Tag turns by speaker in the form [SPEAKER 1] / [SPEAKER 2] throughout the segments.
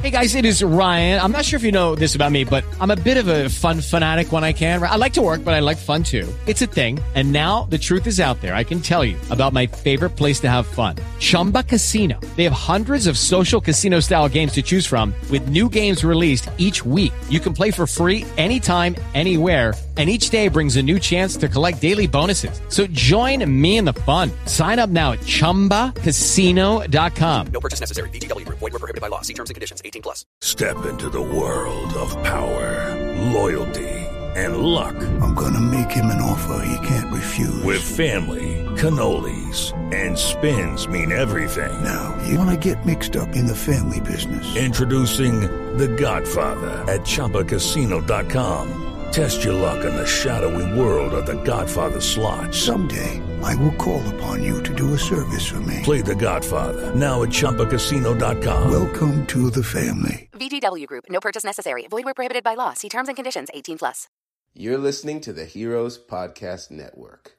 [SPEAKER 1] Hey guys, it is Ryan. I'm not sure if you know this about me, but I'm a bit of a fun fanatic when I can. I like to work, but I like fun too. It's a thing. And now the truth is out there. I can tell you about my favorite place to have fun. Chumba Casino. They have hundreds of social casino style games to choose from with new games released each week. You can play for free anytime, anywhere. And each day brings a new chance to collect daily bonuses. So join me in the fun. Sign up now at ChumbaCasino.com.
[SPEAKER 2] No purchase necessary. VGW Group. Void where prohibited by law. See terms and conditions. 18+.
[SPEAKER 3] Step into the world of power, loyalty, and luck.
[SPEAKER 4] I'm gonna make him an offer he can't refuse.
[SPEAKER 3] With family, cannolis, and spins mean everything.
[SPEAKER 4] Now, you wanna get mixed up in the family business.
[SPEAKER 3] Introducing The Godfather at ChumbaCasino.com. Test your luck in the shadowy world of The Godfather slot.
[SPEAKER 4] Someday, I will call upon you to do a service for me.
[SPEAKER 3] Play The Godfather now at ChumbaCasino.com.
[SPEAKER 4] Welcome to the family.
[SPEAKER 5] VGW Group. No purchase necessary. Void where prohibited by law. See terms and conditions. 18+.
[SPEAKER 6] You're listening to the Heroes Podcast Network.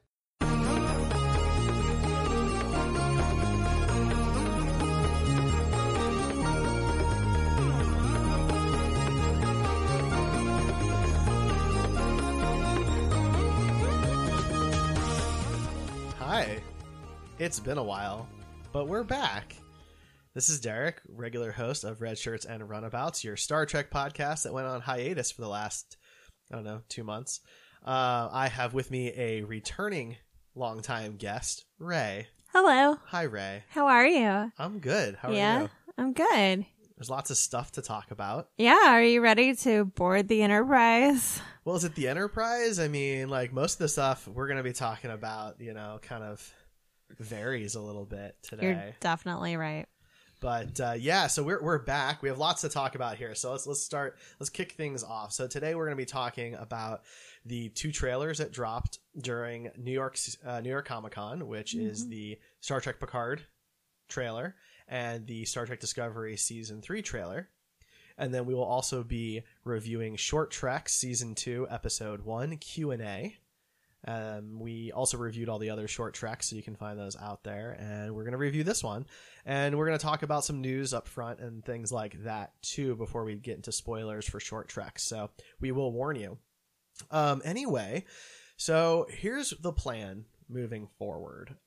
[SPEAKER 7] Hi, it's been a while, but we're back. This is Derek, regular host of Red Shirts and Runabouts, your Star Trek podcast that went on hiatus for the last, 2 months. I have with me a returning longtime guest, Ray.
[SPEAKER 8] Hello.
[SPEAKER 7] Hi, Ray.
[SPEAKER 8] How are you?
[SPEAKER 7] I'm good. How are you?
[SPEAKER 8] I'm good.
[SPEAKER 7] There's lots of stuff to talk about.
[SPEAKER 8] Yeah, are you ready to board the Enterprise?
[SPEAKER 7] Well, is it the Enterprise? I mean, like, most of the stuff we're going to be talking about, kind of varies a little bit today.
[SPEAKER 8] You're definitely right.
[SPEAKER 7] But so we're back. We have lots to talk about here. So let's kick things off. So today we're going to be talking about the 2 trailers that dropped during New York Comic-Con, which is the Star Trek Picard trailer and the Star Trek Discovery Season 3 trailer. And then we will also be reviewing Short Trek Season 2, Episode 1, Q&A. We also reviewed all the other short treks, so you can find those out there. And we're going to review this one. And we're going to talk about some news up front and things like that, too, before we get into spoilers for Short Treks. So we will warn you. Anyway, so here's the plan moving forward.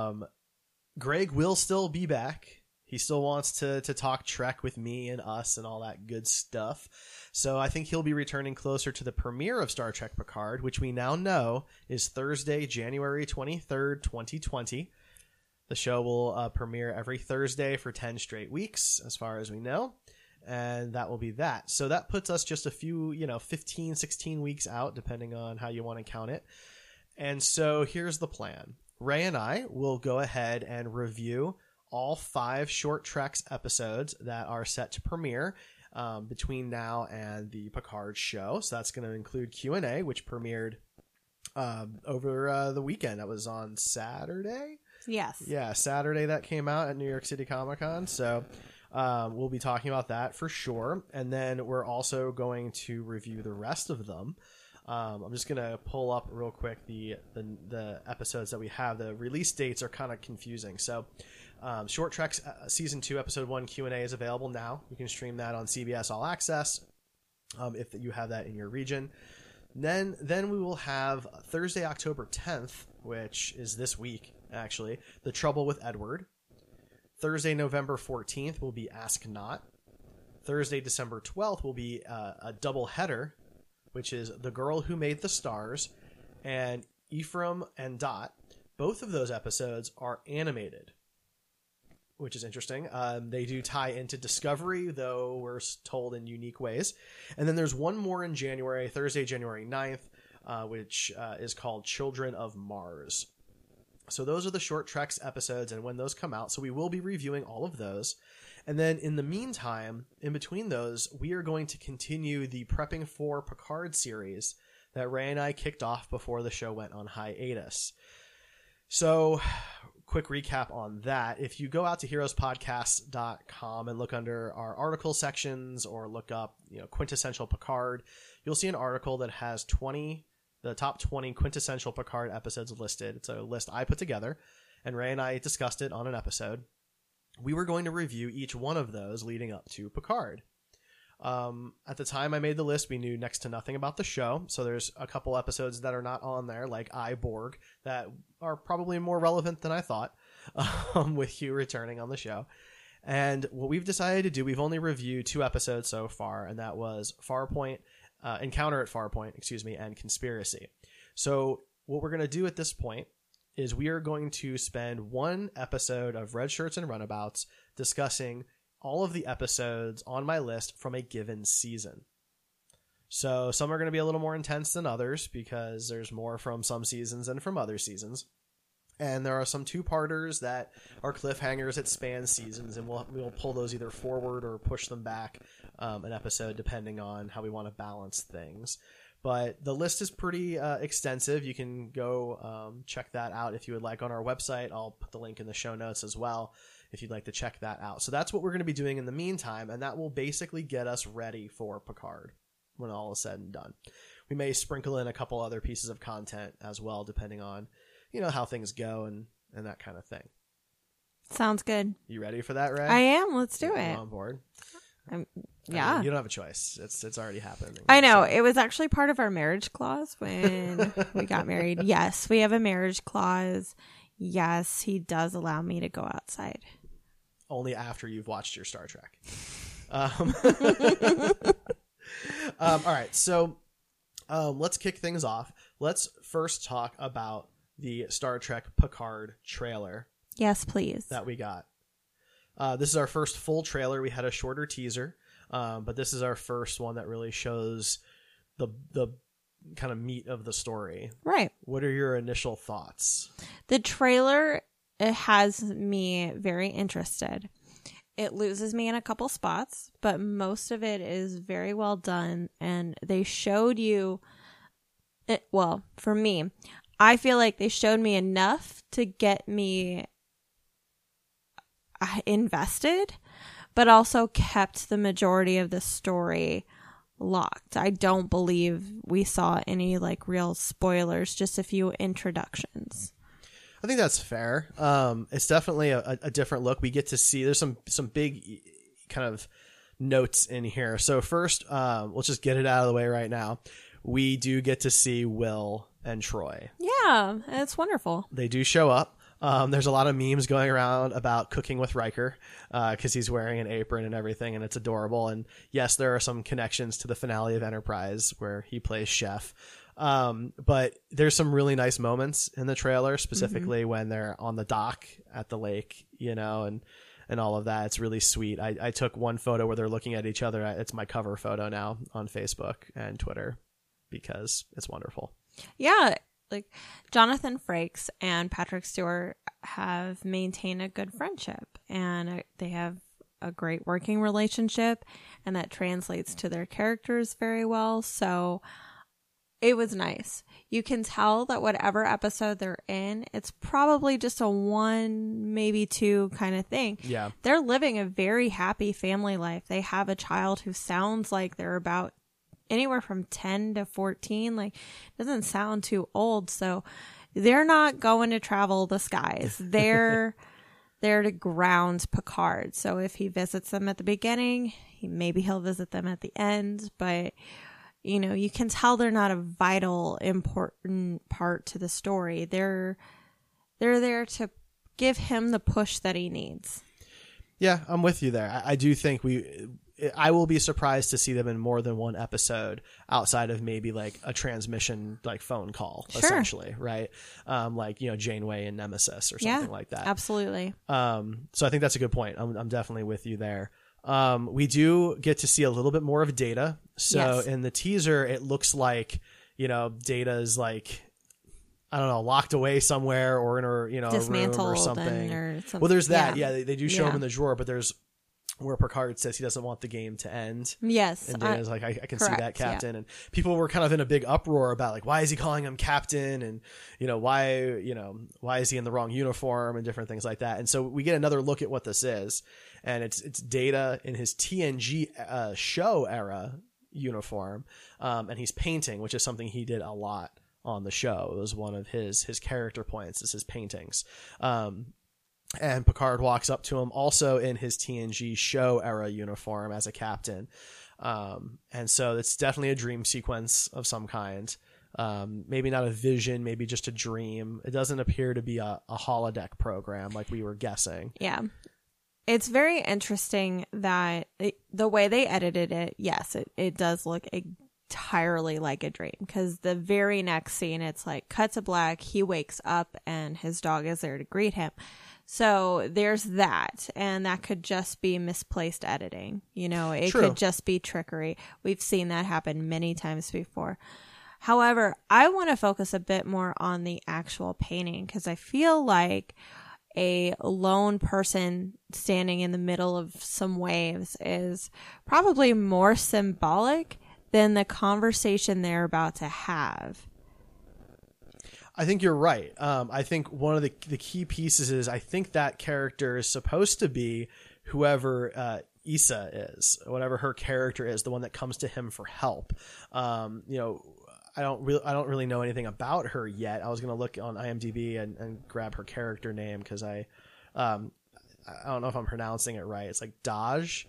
[SPEAKER 7] Greg will still be back. He still wants to talk Trek with me and us and all that good stuff. So I think he'll be returning closer to the premiere of Star Trek Picard, which we now know is Thursday, January 23rd, 2020. The show will premiere every Thursday for 10 straight weeks, as far as we know. And that will be that. So that puts us just a few, 15, 16 weeks out, depending on how you want to count it. And so here's the plan. Ray and I will go ahead and review all 5 Short Treks episodes that are set to premiere between now and the Picard show. So that's going to include Q&A, which premiered over the weekend. That was on Saturday?
[SPEAKER 8] Yes.
[SPEAKER 7] Yeah, Saturday that came out at New York City Comic Con. So we'll be talking about that for sure. And then we're also going to review the rest of them. I'm just going to pull up real quick the episodes that we have. The release dates are kind of confusing. So Short Treks Season 2, Episode 1 Q&A is available now. You can stream that on CBS All Access if you have that in your region. Then we will have Thursday, October 10th, which is this week, actually, The Trouble with Edward. Thursday, November 14th will be Ask Not. Thursday, December 12th will be a double header, which is The Girl Who Made the Stars and Ephraim and Dot. Both of those episodes are animated, which is interesting. They do tie into Discovery, though we're told in unique ways. And then there's one more in January, Thursday, January 9th, which is called Children of Mars. So those are the Short Treks episodes and when those come out. So we will be reviewing all of those. And then in the meantime, in between those, we are going to continue the Prepping for Picard series that Ray and I kicked off before the show went on hiatus. So quick recap on that. If you go out to heroespodcast.com and look under our article sections or look up, quintessential Picard, you'll see an article that has the top 20 quintessential Picard episodes listed. It's a list I put together, and Ray and I discussed it on an episode. we were going to review each one of those leading up to Picard. At the time I made the list, we knew next to nothing about the show, so there's a couple episodes that are not on there, like I, Borg, that are probably more relevant than I thought, with Hugh returning on the show. And what we've decided to do, we've only reviewed 2 episodes so far, and that was Farpoint, Encounter at Farpoint, and Conspiracy. So what we're going to do at this point is we are going to spend 1 episode of Red Shirts and Runabouts discussing all of the episodes on my list from a given season. So some are going to be a little more intense than others because there's more from some seasons than from other seasons. And there are some 2-parters that are cliffhangers that span seasons, and we'll pull those either forward or push them back an episode depending on how we want to balance things. But the list is pretty extensive. You can go check that out if you would like on our website. I'll put the link in the show notes as well if you'd like to check that out. So that's what we're going to be doing in the meantime, and that will basically get us ready for Picard when all is said and done. We may sprinkle in a couple other pieces of content as well, depending on how things go and that kind of thing.
[SPEAKER 8] Sounds good.
[SPEAKER 7] You ready for that, Ray?
[SPEAKER 8] I am. Let's do
[SPEAKER 7] You're
[SPEAKER 8] it.
[SPEAKER 7] on board?
[SPEAKER 8] Yeah.
[SPEAKER 7] I mean, you don't have a choice. It's already happening.
[SPEAKER 8] I know.
[SPEAKER 7] So.
[SPEAKER 8] It was actually part of our marriage clause when we got married. Yes, we have a marriage clause. Yes, he does allow me to go outside.
[SPEAKER 7] Only after you've watched your Star Trek. All right. So let's kick things off. Let's first talk about the Star Trek Picard trailer.
[SPEAKER 8] Yes, please.
[SPEAKER 7] That we got. This is our first full trailer. We had a shorter teaser, but this is our first one that really shows the kind of meat of the story.
[SPEAKER 8] Right.
[SPEAKER 7] What are your initial thoughts?
[SPEAKER 8] The trailer, it has me very interested. It loses me in a couple spots, but most of it is very well done. And they showed you, well, for me, I feel like they showed me enough to get me invested, but also kept the majority of the story locked. I don't believe we saw any real spoilers, just a few introductions.
[SPEAKER 7] I think that's fair. It's definitely a different look. We get to see there's some big kind of notes in here. So first, we'll just get it out of the way right now. We do get to see Will and Troy.
[SPEAKER 8] Yeah, it's wonderful.
[SPEAKER 7] They do show up. There's a lot of memes going around about cooking with Riker because he's wearing an apron and everything, and it's adorable. And yes, there are some connections to the finale of Enterprise where he plays chef. But there's some really nice moments in the trailer, specifically when they're on the dock at the lake, and all of that. It's really sweet. I took one photo where they're looking at each other. It's my cover photo now on Facebook and Twitter because it's wonderful.
[SPEAKER 8] Yeah. Jonathan Frakes and Patrick Stewart have maintained a good friendship, and they have a great working relationship, and that translates to their characters very well. So it was nice. You can tell that whatever episode they're in, it's probably just a 1, maybe 2 kind of thing.
[SPEAKER 7] Yeah.
[SPEAKER 8] They're living a very happy family life. They have a child who sounds like they're about anywhere from 10 to 14. Doesn't sound too old. So they're not going to travel the skies. They're there to ground Picard. So if he visits them at the beginning, maybe he'll visit them at the end, but you can tell they're not a vital, important part to the story. They're there to give him the push that he needs.
[SPEAKER 7] Yeah, I'm with you there. I do think I will be surprised to see them in more than one episode outside of maybe a transmission, phone call, essentially, right? Janeway and Nemesis or something like that.
[SPEAKER 8] Absolutely.
[SPEAKER 7] So I think that's a good point. I'm definitely with you there. We do get to see a little bit more of Data. So
[SPEAKER 8] Yes.
[SPEAKER 7] in the teaser, it looks like, Data's I don't know, locked away somewhere or in a room or something. Well, there's that. Yeah, they do show him in the drawer, but there's where Picard says he doesn't want the game to end.
[SPEAKER 8] Yes.
[SPEAKER 7] And Dana's I can see that, Captain.
[SPEAKER 8] Yeah.
[SPEAKER 7] And people were kind of in a big uproar about why is he calling him Captain? And, why is he in the wrong uniform and different things like that. And so we get another look at what this is. And it's Data in his TNG show era uniform. And he's painting, which is something he did a lot on the show. It was one of his character points, is his paintings. And Picard walks up to him also in his TNG show era uniform as a captain. And so it's definitely a dream sequence of some kind. Maybe not a vision, maybe just a dream. It doesn't appear to be a holodeck program like we were guessing.
[SPEAKER 8] Yeah. It's very interesting that the way they edited it, yes, it does look entirely like a dream, because the very next scene, it's like cut to black, he wakes up and his dog is there to greet him. So there's that, and that could just be misplaced editing. You know, it
[SPEAKER 7] True.
[SPEAKER 8] could just be trickery. We've seen that happen many times before. However, I want to focus a bit more on the actual painting, because I feel like a lone person standing in the middle of some waves is probably more symbolic than the conversation they're about to have.
[SPEAKER 7] I think you're right. I think one of the key pieces is I think that character is supposed to be whoever Issa is, whatever her character is, the one that comes to him for help. You know, I don't really know anything about her yet. I was going to look on IMDb and grab her character name, because I don't know if I'm pronouncing it right. It's like Dahj,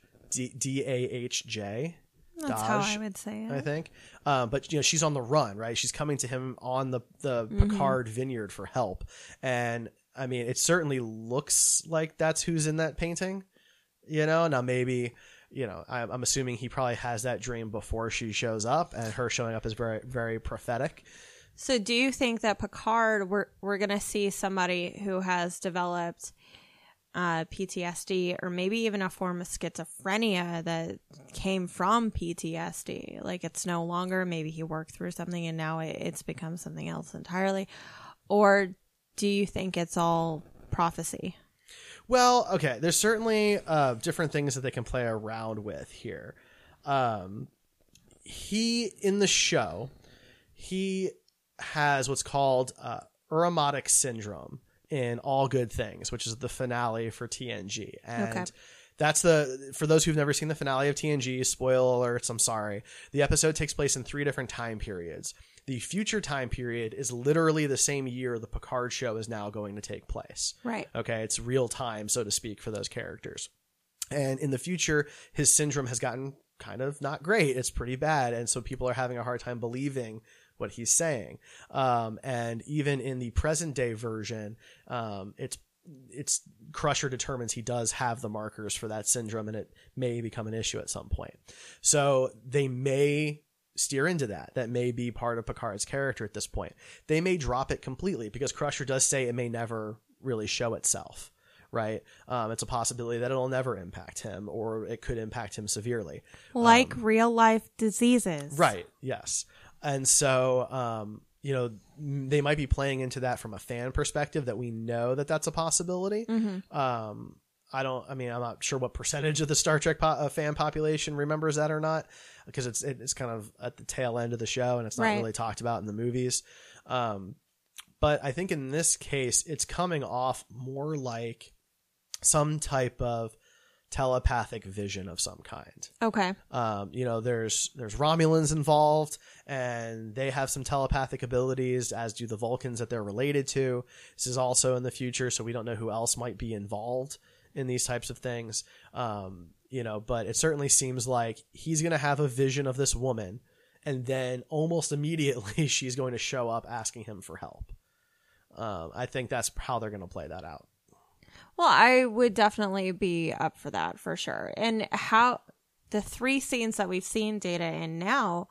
[SPEAKER 7] Dahj.
[SPEAKER 8] That's how I would say it.
[SPEAKER 7] I think. But, you know, she's on the run, right? She's coming to him on the Picard vineyard for help. And, I mean, it certainly looks like that's who's in that painting. You know, now maybe, you know, I'm assuming he probably has that dream before she shows up, and her showing up is very, very prophetic.
[SPEAKER 8] So do you think that Picard, we're going to see somebody who has developed PTSD, or maybe even a form of schizophrenia that came from PTSD? Like, it's no longer, maybe he worked through something and now it's become something else entirely. Or do you think it's all prophecy?
[SPEAKER 7] Well, okay, there's certainly different things that they can play around with here. He, in the show, he has what's called Uramotic syndrome in All Good Things, which is the finale for TNG. And that's for those who've never seen the finale of TNG, spoiler alerts, I'm sorry. The episode takes place in 3 different time periods. The future time period is literally the same year the Picard show is now going to take place.
[SPEAKER 8] Right.
[SPEAKER 7] Okay, it's real time, so to speak, for those characters. And in the future, his syndrome has gotten kind of not great. It's pretty bad. And so people are having a hard time believing what he's saying. And even in the present day version, it's Crusher determines he does have the markers for that syndrome, and it may become an issue at some point. So they may steer into that. That may be part of Picard's character at this point. They may drop it completely, because Crusher does say it may never really show itself. Right. It's a possibility that it'll never impact him, or it could impact him severely.
[SPEAKER 8] Like real life diseases.
[SPEAKER 7] Right. Yes. And so, you know, they might be playing into that from a fan perspective, that we know that that's a possibility. I'm not sure what percentage of the Star Trek fan population remembers that or not, because it's kind of at the tail end of the show and it's not really talked about in the movies. But I think in this case, it's coming off more like some type of telepathic vision of some kind.
[SPEAKER 8] Okay.
[SPEAKER 7] You know, there's Romulans involved, and they have some telepathic abilities, as do the Vulcans that they're related to. This is also in the future, so we don't know who else might be involved in these types of things. You know, but it certainly seems like he's going to have a vision of this woman, and then almost immediately she's going to show up asking him for help. I think that's how they're going to play that out.
[SPEAKER 8] Well, I would definitely be up for that, for sure. And how the 3 scenes that we've seen Data in now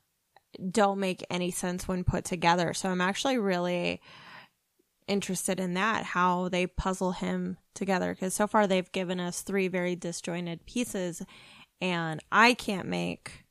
[SPEAKER 8] don't make any sense when put together. So I'm actually really interested in that, how they puzzle him together. Because so far they've given us 3 very disjointed pieces, and I can't make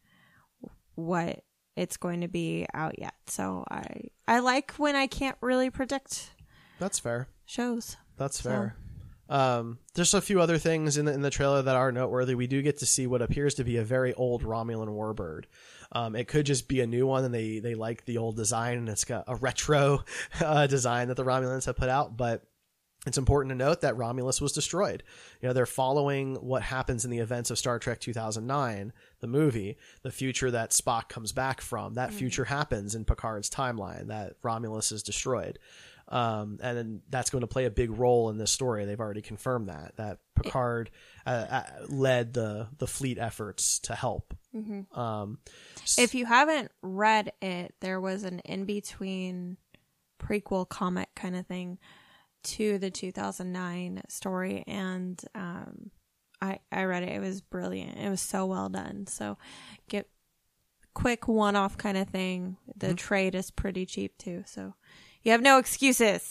[SPEAKER 8] what it's going to be out yet. So I like when I can't really predict.
[SPEAKER 7] That's fair.
[SPEAKER 8] Shows.
[SPEAKER 7] That's fair. There's a few other things in the trailer that are noteworthy. We do get to see what appears to be a very old Romulan warbird. It could just be a new one, and they like the old design, and it's got a retro design that the Romulans have put out. But it's important to note that Romulus was destroyed. You know, they're following what happens in the events of Star Trek 2009, the movie, the future that Spock comes back from. That future happens in Picard's timeline, that Romulus is destroyed. And then that's going to play a big role in this story. They've already confirmed that Picard led the fleet efforts to help.
[SPEAKER 8] If you haven't read it, there was an in-between prequel comic kind of thing to the 2009 story, and I read it. It was brilliant. It was so well done. So get quick one-off kind of thing. The trade is pretty cheap too, so you have no excuses.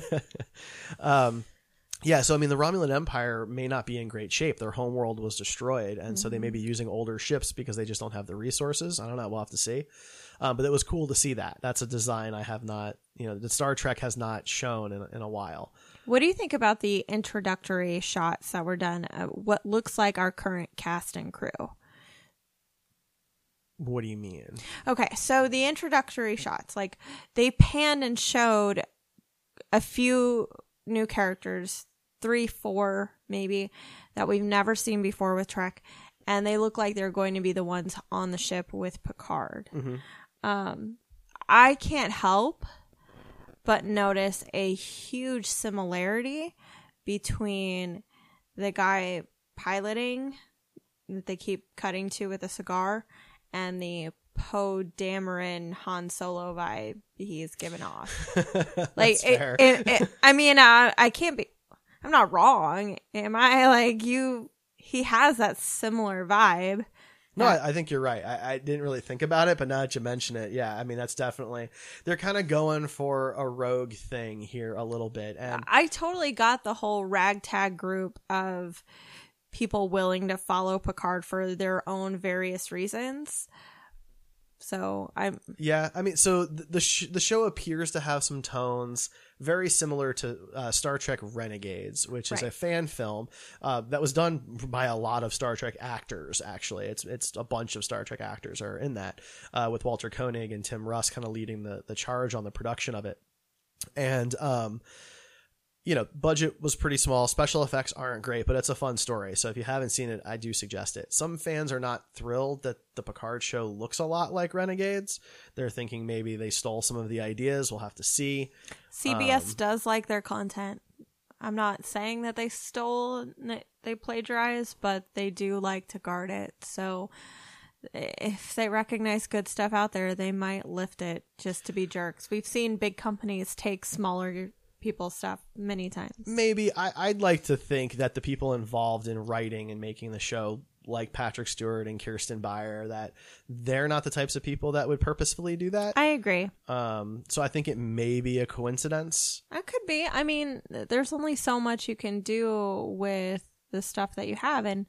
[SPEAKER 7] Yeah, so I mean, the Romulan Empire may not be in great shape. Their homeworld was destroyed, and so they may be using older ships because they just don't have the resources. I don't know. We'll have to see. But it was cool to see that. That's a design I have not, that Star Trek has not shown in a while.
[SPEAKER 8] What do you think about the introductory shots that were done? What looks like our current cast and crew?
[SPEAKER 7] What do you mean?
[SPEAKER 8] Okay, so the introductory shots, like they panned and showed a few new characters, 3, 4 maybe, that we've never seen before with Trek, and they look like they're going to be the ones on the ship with Picard. I can't help but notice a huge similarity between the guy piloting that they keep cutting to with a cigar and the Poe Dameron Han Solo vibe he's given off. Like, I mean, I can't be, I'm not wrong. Am I? Like, he has that similar vibe.
[SPEAKER 7] No, I think you're right. I didn't really think about it, but now that you mention it, yeah, I mean, that's definitely, they're kind of going for a rogue thing here a little bit. And
[SPEAKER 8] I totally got the whole ragtag group of people willing to follow Picard for their own various reasons. So so the show appears to have some tones very similar to Star Trek Renegades, which is a fan film that was done by a lot of Star Trek actors. Actually, it's a bunch of Star Trek actors are in that, with Walter Koenig and Tim Russ kind of leading the charge on the production of it. And budget was pretty small. Special effects aren't great, but it's a fun story. So if you haven't seen it, I do suggest it. Some fans are not thrilled that the Picard show looks a lot like Renegades. They're thinking maybe they stole some of the ideas. We'll have to see. CBS does like their content. I'm not saying that they stole, they plagiarized, but they do like to guard it. So if they recognize good stuff out there, they might lift it just to be jerks. We've seen big companies take smaller people's stuff many times. Maybe.
[SPEAKER 7] I'd like to think that the people involved in writing and making the show, like Patrick Stewart and Kirsten Beyer, that they're not the types of people that would purposefully do that.
[SPEAKER 8] I agree.
[SPEAKER 7] So I think it may be a coincidence.
[SPEAKER 8] It could be. I mean, there's only so much you can do with the stuff that you have, and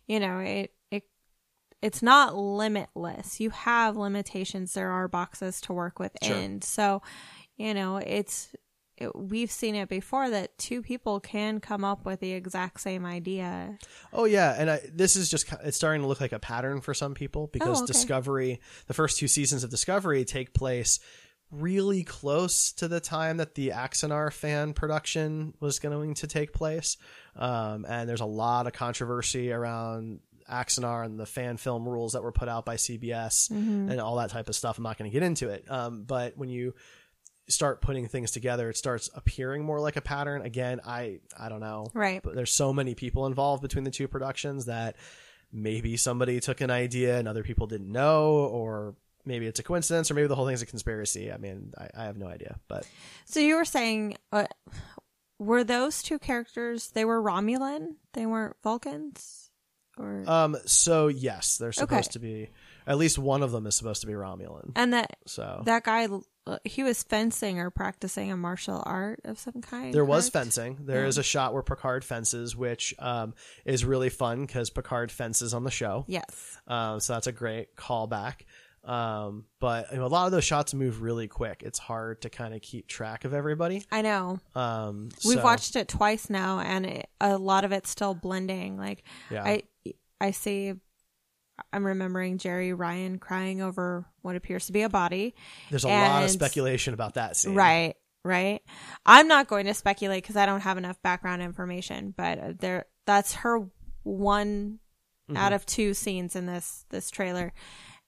[SPEAKER 8] it's not limitless. You have limitations. There are boxes to work within. Sure. So, we've seen it before that two people can come up with the exact same idea. Oh yeah, and this is it's starting to look like a pattern for some people because Discovery, the first 2 seasons of Discovery take place really close to the time that the Axanar fan production was going to take place. And there's a lot of controversy around Axanar and the fan film rules that were put out by CBS and all that type of stuff. I'm not going to get into it. But when you start putting things together, it starts appearing more like a pattern. Again, I don't know. Right. But there's so many people involved between the 2 productions that maybe somebody took an idea and other people didn't know, or maybe it's a coincidence, or maybe the whole thing's a conspiracy. I mean, I have no idea. But so you were saying, were those 2 characters, they were Romulan? They weren't Vulcans? Or
[SPEAKER 7] so yes, they're supposed to be, at least one of them is supposed to be Romulan.
[SPEAKER 8] And that guy, he was fencing or practicing a martial art of some kind.
[SPEAKER 7] There was fencing. There is a shot where Picard fences, which is really fun because Picard fences on the show. Yes. So that's a great callback. But a lot of those shots move really quick. It's hard to kind of keep track of everybody.
[SPEAKER 8] I know. We've watched it twice now, and a lot of it's still blending. Like, I see. I'm remembering Jerry Ryan crying over what appears to be a body.
[SPEAKER 7] There's a lot of speculation about that scene.
[SPEAKER 8] Right. I'm not going to speculate because I don't have enough background information, but that's her one out of 2 scenes in this trailer.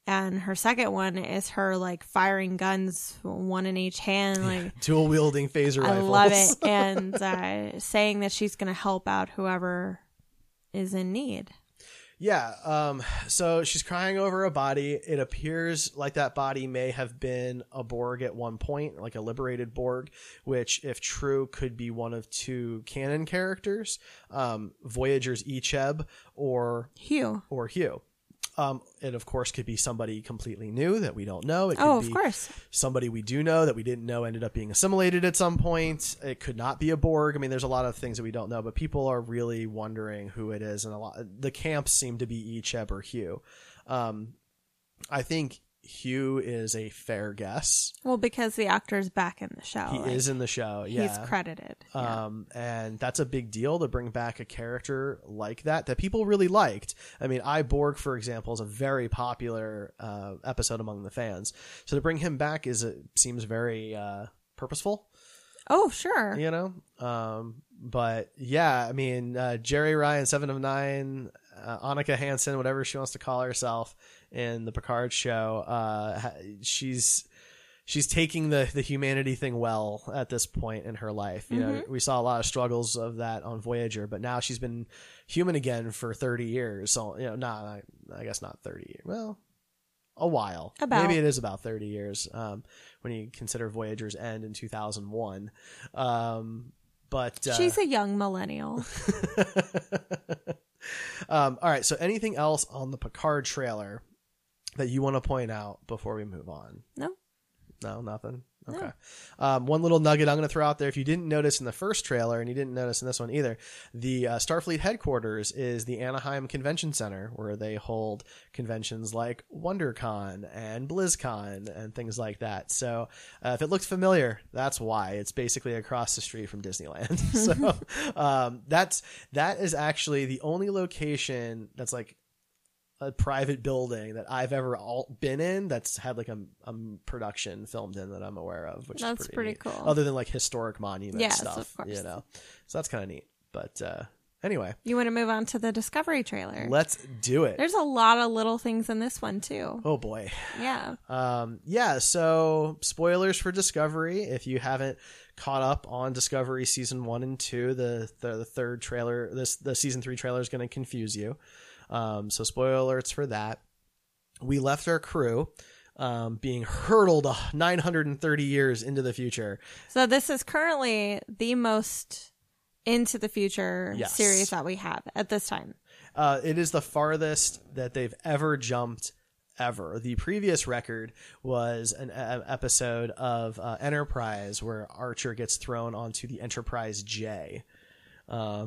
[SPEAKER 8] And her second one is her like firing guns, one in each hand, like
[SPEAKER 7] dual wielding phaser
[SPEAKER 8] I
[SPEAKER 7] rifles.
[SPEAKER 8] love it, and saying that she's going to help out whoever is in need.
[SPEAKER 7] Yeah. So she's crying over a body. It appears like that body may have been a Borg at one point, like a liberated Borg, which, if true, could be one of two canon characters, Voyager's Icheb or
[SPEAKER 8] Hugh.
[SPEAKER 7] It, of course, could be somebody completely new that we don't know. It could
[SPEAKER 8] Of
[SPEAKER 7] be
[SPEAKER 8] course.
[SPEAKER 7] somebody we do know that we didn't know ended up being assimilated at some point. It could not be a Borg. I mean, there's a lot of things that we don't know, but people are really wondering who it is. And the camps seem to be Icheb or Hugh. I think Hugh is a fair guess.
[SPEAKER 8] Well, because the actor's back in the show.
[SPEAKER 7] He is in the show. Yeah.
[SPEAKER 8] He's credited. Yeah.
[SPEAKER 7] And that's a big deal to bring back a character like that people really liked. I mean, Borg, for example, is a very popular episode among the fans. So to bring him back seems very purposeful.
[SPEAKER 8] Oh, sure.
[SPEAKER 7] You know? But yeah, I mean, Jerry Ryan, 7 of 9, Annika Hansen, whatever she wants to call herself in the Picard show, she's taking the humanity thing well at this point in her life. You know, we saw a lot of struggles of that on Voyager, but now she's been human again for 30 years. So, you know, I guess not 30 years. Well, a while. Maybe it is about 30 years when you consider Voyager's end in 2001. But
[SPEAKER 8] she's a young millennial.
[SPEAKER 7] All right. So anything else on the Picard trailer that you want to point out before we move on? No, nothing. Okay.
[SPEAKER 8] No.
[SPEAKER 7] One little nugget I'm going to throw out there. If you didn't notice in the first trailer, and you didn't notice in this one either, the Starfleet headquarters is the Anaheim Convention Center, where they hold conventions like WonderCon and BlizzCon and things like that. So if it looked familiar, that's why. It's basically across the street from Disneyland. So that is actually the only location that's like a private building that I've ever been in that's had like a production filmed in that I'm aware of, which
[SPEAKER 8] that's
[SPEAKER 7] is
[SPEAKER 8] pretty
[SPEAKER 7] neat.
[SPEAKER 8] cool.
[SPEAKER 7] Other than like historic monument stuff,
[SPEAKER 8] of course.
[SPEAKER 7] you know. So that's kind of neat. But anyway,
[SPEAKER 8] you want to move on to the Discovery trailer?
[SPEAKER 7] Let's do it.
[SPEAKER 8] There's a lot of little things in this one too.
[SPEAKER 7] Oh boy.
[SPEAKER 8] Yeah.
[SPEAKER 7] So spoilers for Discovery. If you haven't caught up on Discovery season 1 and 2, the third trailer, the season 3 trailer is going to confuse you. So spoiler alerts for that. We left our crew being hurtled 930 years into the future.
[SPEAKER 8] So this is currently the most into the future series that we have at this time.
[SPEAKER 7] It is the farthest that they've ever jumped ever. The previous record was an episode of Enterprise where Archer gets thrown onto the Enterprise J. And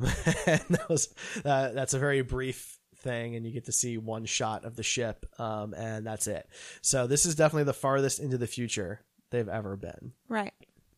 [SPEAKER 7] that's a very brief thing, and you get to see one shot of the ship, and that's it. So this is definitely the farthest into the future they've ever been.
[SPEAKER 8] Right.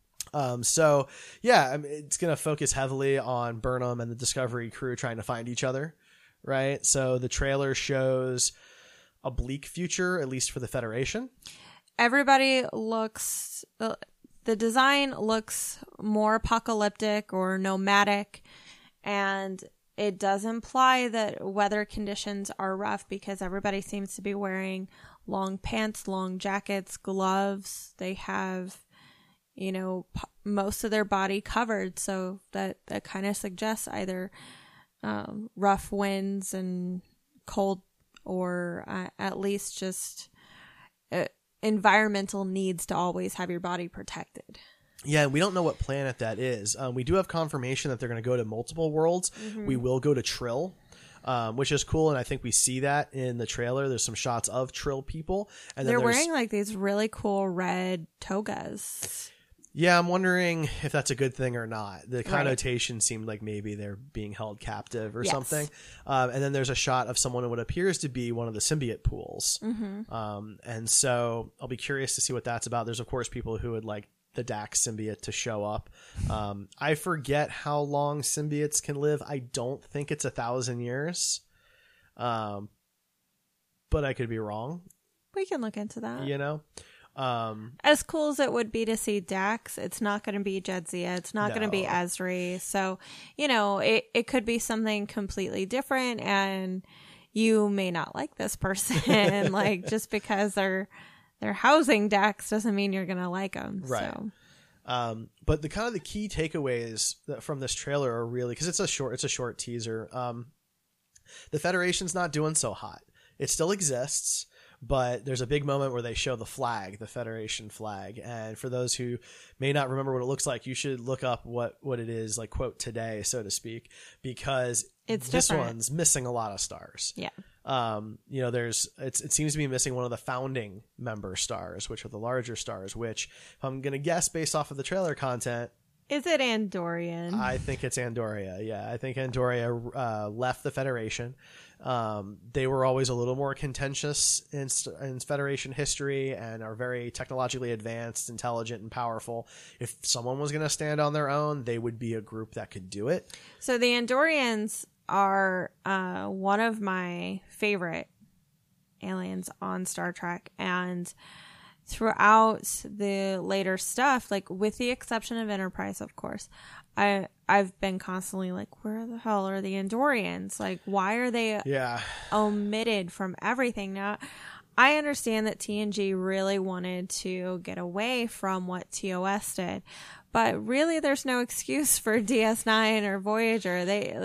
[SPEAKER 7] So yeah, I mean, it's going to focus heavily on Burnham and the Discovery crew trying to find each other, right? So the trailer shows a bleak future, at least for the Federation.
[SPEAKER 8] Everybody looks, the design looks more apocalyptic or nomadic, and it does imply that weather conditions are rough because everybody seems to be wearing long pants, long jackets, gloves. They have, you know, most of their body covered. So that kind of suggests either rough winds and cold, or at least just environmental needs to always have your body protected.
[SPEAKER 7] Yeah, we don't know what planet that is. We do have confirmation that they're going to go to multiple worlds. We will go to Trill, which is cool, and I think we see that in the trailer. There's some shots of Trill people. And
[SPEAKER 8] they're wearing like these really cool red togas.
[SPEAKER 7] Yeah, I'm wondering if that's a good thing or not. The connotation seemed like maybe they're being held captive or something. And then there's a shot of someone in what appears to be one of the symbiote pools. And so I'll be curious to see what that's about. There's, of course, people who would like the Dax symbiote to show up. I forget how long symbiotes can live. I don't think it's 1,000 years. But I could be wrong.
[SPEAKER 8] We can look into that.
[SPEAKER 7] You know?
[SPEAKER 8] As cool as it would be to see Dax, it's not going to be Jadzia. It's not going to be Ezri. So, you know, it could be something completely different. And, you may not like this person. Like, just because they're housing decks doesn't mean you're going to like them.
[SPEAKER 7] Right.
[SPEAKER 8] So.
[SPEAKER 7] But the kind of the key takeaways from this trailer are really, because it's a short teaser. The Federation's not doing so hot. It still exists, but there's a big moment where they show the flag, the Federation flag. And for those who may not remember what it looks like, you should look up what it is, like, quote, today, so to speak, because
[SPEAKER 8] It's
[SPEAKER 7] this
[SPEAKER 8] different.
[SPEAKER 7] one's missing a lot of stars.
[SPEAKER 8] Yeah.
[SPEAKER 7] It seems to be missing one of the founding member stars, which are the larger stars, which, if I'm going to guess based off of the trailer content,
[SPEAKER 8] Is it Andorian?
[SPEAKER 7] I think it's Andoria. Yeah, I think Andoria left the Federation. They were always a little more contentious in Federation history and are very technologically advanced, intelligent, and powerful. If someone was going to stand on their own, they would be a group that could do it.
[SPEAKER 8] So the Andorians are one of my favorite aliens on Star Trek, and throughout the later stuff, like with the exception of Enterprise, of course, I've been constantly like, where the hell are the Andorians? Like, why are they omitted from everything? Now, I understand that TNG really wanted to get away from what TOS did, but really there's no excuse for DS9 or Voyager.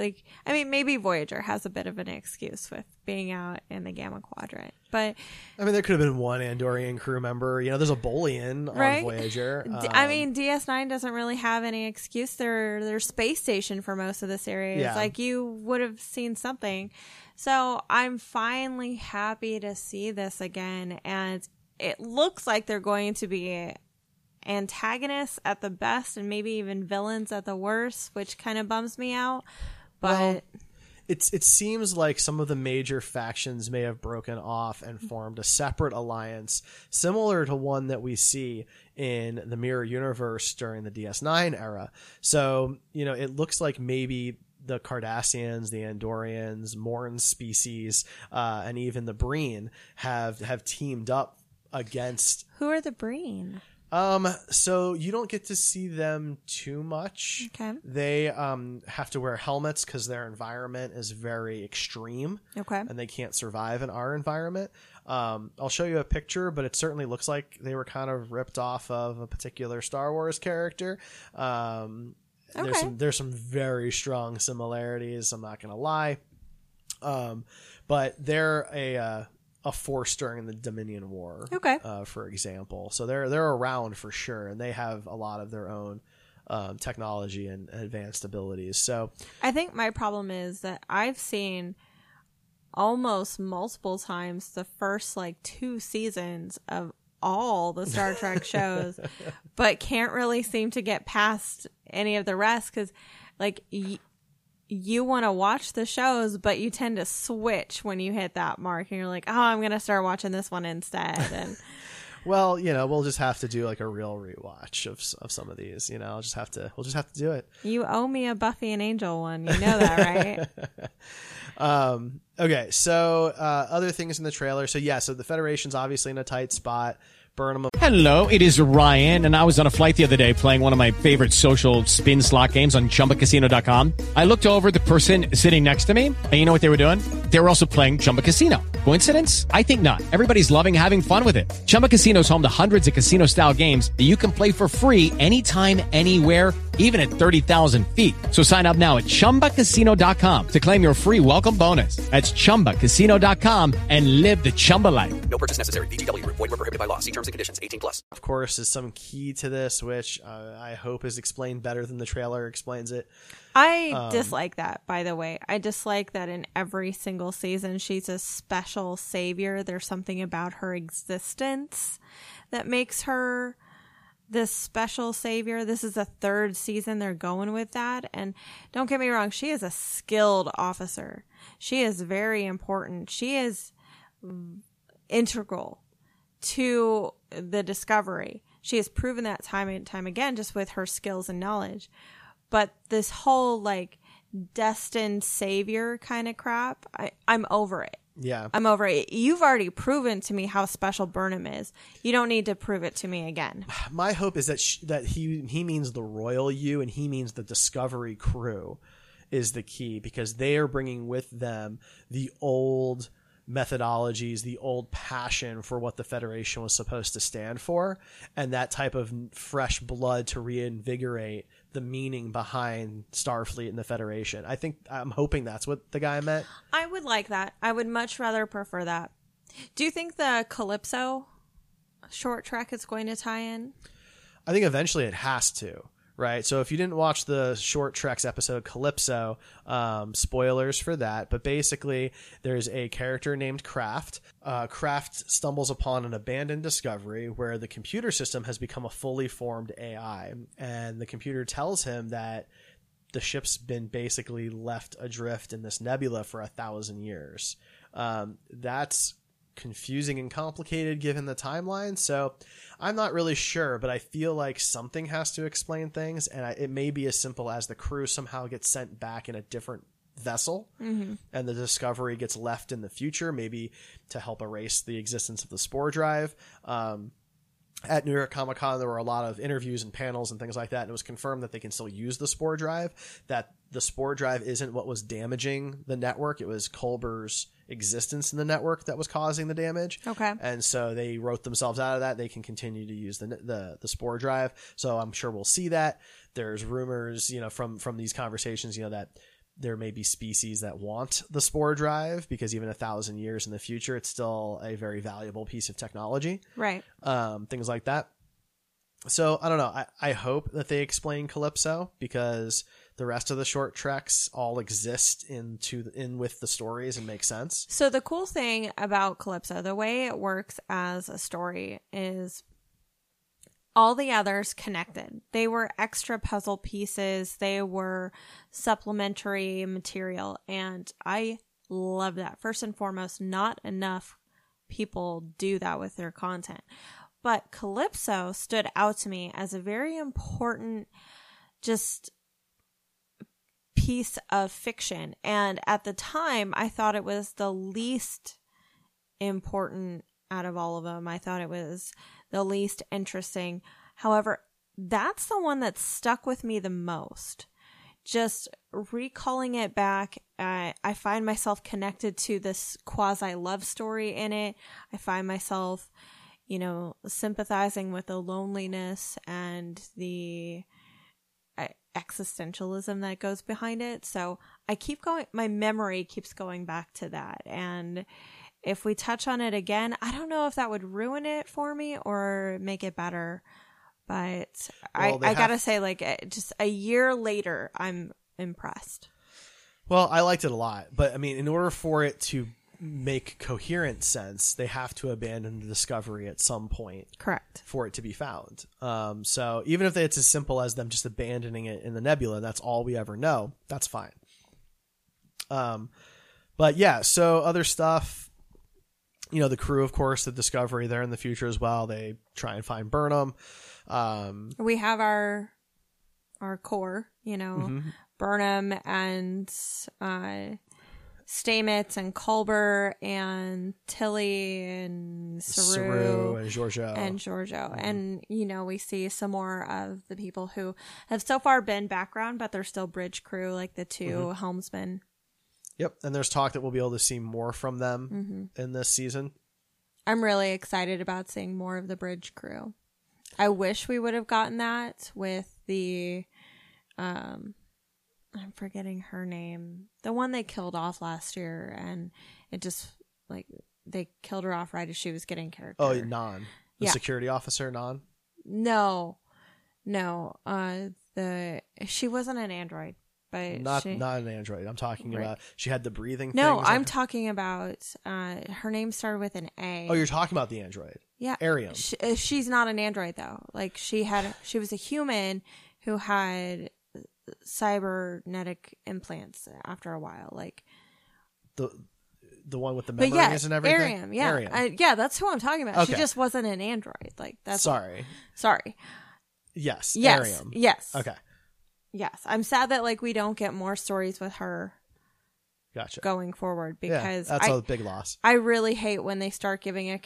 [SPEAKER 8] Maybe Voyager has a bit of an excuse with being out in the Gamma Quadrant, but
[SPEAKER 7] I mean, there could have been one Andorian crew member. There's a Bolian on Voyager.
[SPEAKER 8] DS9 doesn't really have any excuse. They're space station for most of the series.
[SPEAKER 7] Yeah.
[SPEAKER 8] Like, you would have seen something. So I'm finally happy to see this again, and it looks like they're going to be antagonists at the best and maybe even villains at the worst, which kind of bums me out. But
[SPEAKER 7] it seems like some of the major factions may have broken off and formed a separate alliance, similar to one that we see in the Mirror Universe during the DS9 era. So, it looks like maybe the Cardassians, the Andorians, Morn species, and even the Breen have teamed up against...
[SPEAKER 8] Who are the Breen?
[SPEAKER 7] So you don't get to see them too much.
[SPEAKER 8] Okay.
[SPEAKER 7] They have to wear helmets because their environment is very extreme.
[SPEAKER 8] Okay.
[SPEAKER 7] And they can't survive in our environment. I'll show you a picture, but it certainly looks like they were kind of ripped off of a particular Star Wars character. There's some very strong similarities, I'm not going to lie. But they're a force during the Dominion War, for example. So they're around for sure, and they have a lot of their own technology and advanced abilities. So
[SPEAKER 8] I think my problem is that I've seen almost multiple times the first 2 seasons of all the Star Trek shows, but can't really seem to get past any of the rest because you want to watch the shows, but you tend to switch when you hit that mark and you're like, oh, I'm going to start watching this one instead. And
[SPEAKER 7] well, we'll just have to do a real rewatch of some of these, we'll just have to do it.
[SPEAKER 8] You owe me a Buffy and Angel one. You know that, right?
[SPEAKER 7] Okay. So, other things in the trailer. So the Federation's obviously in a tight spot. Burnham.
[SPEAKER 1] Hello, it is Ryan, and I was on a flight the other day playing one of my favorite social spin slot games on ChumbaCasino.com. I looked over at the person sitting next to me, and you know what they were doing? They were also playing Chumba Casino. Coincidence? I think not. Everybody's loving having fun with it. Chumba Casino is home to hundreds of casino-style games that you can play for free anytime, anywhere, even at 30,000 feet. So sign up now at ChumbaCasino.com to claim your free welcome bonus. That's ChumbaCasino.com and live the Chumba life.
[SPEAKER 2] No purchase necessary. VGW. Void were prohibited by law. See terms and conditions. 18+.
[SPEAKER 7] Of course, is some key to this, which I hope is explained better than the trailer explains it.
[SPEAKER 8] I dislike that, by the way. I dislike that in every single season she's a special savior. There's something about her existence that makes her this special savior. This is the 3rd season they're going with that. And don't get me wrong, she is a skilled officer. She is very important. She is integral to the Discovery. She has proven that time and time again just with her skills and knowledge. But this whole destined savior kind of crap, I'm over it.
[SPEAKER 7] Yeah.
[SPEAKER 8] I'm over it. You've already proven to me how special Burnham is. You don't need to prove it to me again.
[SPEAKER 7] My hope is that he means the Royal You, and he means the Discovery crew. is the key, because they are bringing with them the old methodologies, the old passion for what the Federation was supposed to stand for, and that type of fresh blood to reinvigorate the meaning behind Starfleet and the Federation. I'm hoping that's what the guy meant.
[SPEAKER 8] I would like that. I would much rather prefer that. Do you think the Calypso short trek is going to tie in?
[SPEAKER 7] I think eventually it has to. Right. So if you didn't watch the Short Treks episode Calypso, spoilers for that. But basically, there's a character named Kraft. Kraft stumbles upon an abandoned Discovery where the computer system has become a fully formed AI. And the computer tells him that the ship's been basically left adrift in this nebula for 1,000 years. That's confusing and complicated given the timeline, so I'm not really sure, but I feel like something has to explain things, and it may be as simple as the crew somehow gets sent back in a different vessel, and the Discovery gets left in the future, maybe to help erase the existence of the spore drive. At New York Comic Con, there were a lot of interviews and panels and things like that, and it was confirmed that they can still use the spore drive, that the spore drive isn't what was damaging the network. It was Culber's existence in the network that was causing the damage.
[SPEAKER 8] Okay.
[SPEAKER 7] And so they wrote themselves out of that. They can continue to use the spore drive. So I'm sure we'll see that. There's rumors, from these conversations, that there may be species that want the spore drive, because even 1,000 years in the future, it's still a very valuable piece of technology.
[SPEAKER 8] Right.
[SPEAKER 7] Things like that. So I don't know. I hope that they explain Calypso, because the rest of the short treks all exist in with the stories and make sense.
[SPEAKER 8] So the cool thing about Calypso, the way it works as a story, is all the others connected. They were extra puzzle pieces. They were supplementary material. And I love that. First and foremost, not enough people do that with their content. But Calypso stood out to me as a very important just piece of fiction. And at the time, I thought it was the least important out of all of them. I thought it was the least interesting. However, that's the one that stuck with me the most. Just recalling it back, I find myself connected to this quasi love story in it. I find myself, sympathizing with the loneliness and the existentialism that goes behind it. So I keep going, my memory keeps going back to that. And if we touch on it again, I don't know if that would ruin it for me or make it better. But I gotta say, just a year later, I'm impressed.
[SPEAKER 7] Well, I liked it a lot. But, in order for it to make coherent sense, they have to abandon the Discovery at some point.
[SPEAKER 8] Correct.
[SPEAKER 7] For it to be found. So even if it's as simple as them just abandoning it in the nebula, that's all we ever know, that's fine. But yeah, so other stuff, the crew, of course, the Discovery, they're in the future as well. They try and find Burnham.
[SPEAKER 8] We have our core, Burnham and Stamets and Culber and Tilly and Saru
[SPEAKER 7] and Giorgio.
[SPEAKER 8] Mm-hmm. And, we see some more of the people who have so far been background, but they're still bridge crew, like the two helmsmen.
[SPEAKER 7] Yep. And there's talk that we'll be able to see more from them in this season.
[SPEAKER 8] I'm really excited about seeing more of the bridge crew. I wish we would have gotten that with the, I'm forgetting her name, the one they killed off last year, and it just, they killed her off right as she was getting character.
[SPEAKER 7] Oh, Non. The security officer, Non?
[SPEAKER 8] No. She wasn't an android. But
[SPEAKER 7] not an android. I'm talking about, she had the breathing thing.
[SPEAKER 8] No, I'm talking about, her name started with an A.
[SPEAKER 7] Oh, you're talking about the android.
[SPEAKER 8] Yeah.
[SPEAKER 7] Arium.
[SPEAKER 8] She's not an android, though. She was a human who had cybernetic implants after a while. The one with the memories and everything? Arium, yeah.
[SPEAKER 7] Arium.
[SPEAKER 8] Yeah, that's who I'm talking about.
[SPEAKER 7] Okay.
[SPEAKER 8] She just wasn't an android.
[SPEAKER 7] Sorry. Yes. Arium.
[SPEAKER 8] Yes.
[SPEAKER 7] Okay.
[SPEAKER 8] Yes, I'm sad that we don't get more stories with her.
[SPEAKER 7] Gotcha.
[SPEAKER 8] Going forward, because
[SPEAKER 7] that's a big loss.
[SPEAKER 8] I really hate when they start giving a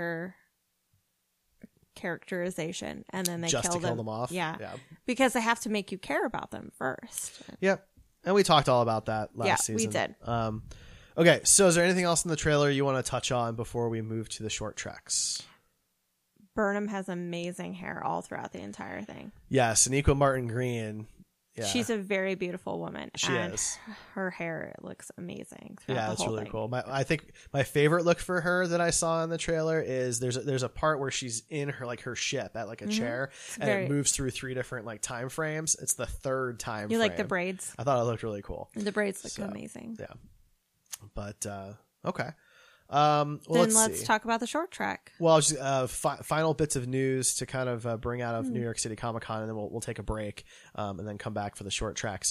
[SPEAKER 8] characterization and then they
[SPEAKER 7] just
[SPEAKER 8] kill
[SPEAKER 7] to kill them off.
[SPEAKER 8] Yeah, because they have to make you care about them first.
[SPEAKER 7] Yep. And we talked all about that last season.
[SPEAKER 8] Yeah, we did.
[SPEAKER 7] Okay, so is there anything else in the trailer you want to touch on before we move to the short treks?
[SPEAKER 8] Burnham has amazing hair all throughout the entire thing.
[SPEAKER 7] Yes, Sonequa Martin Green. Yeah.
[SPEAKER 8] She's a very beautiful woman.
[SPEAKER 7] She is.
[SPEAKER 8] Her hair looks amazing.
[SPEAKER 7] Yeah,
[SPEAKER 8] the
[SPEAKER 7] it's
[SPEAKER 8] whole
[SPEAKER 7] really
[SPEAKER 8] thing.
[SPEAKER 7] cool. I think my favorite look for her that I saw in the trailer is there's a part where she's in her ship at like a chair, and it moves through 3 different like time frames. It's the 3rd time.
[SPEAKER 8] You like the braids?
[SPEAKER 7] I thought it looked really cool.
[SPEAKER 8] The braids look amazing.
[SPEAKER 7] Yeah, but okay.
[SPEAKER 8] Then let's
[SPEAKER 7] see.
[SPEAKER 8] talk about the short track.
[SPEAKER 7] Well, just, final bits of news to kind of bring out of New York City Comic Con, and then we'll take a break and then come back for the short tracks.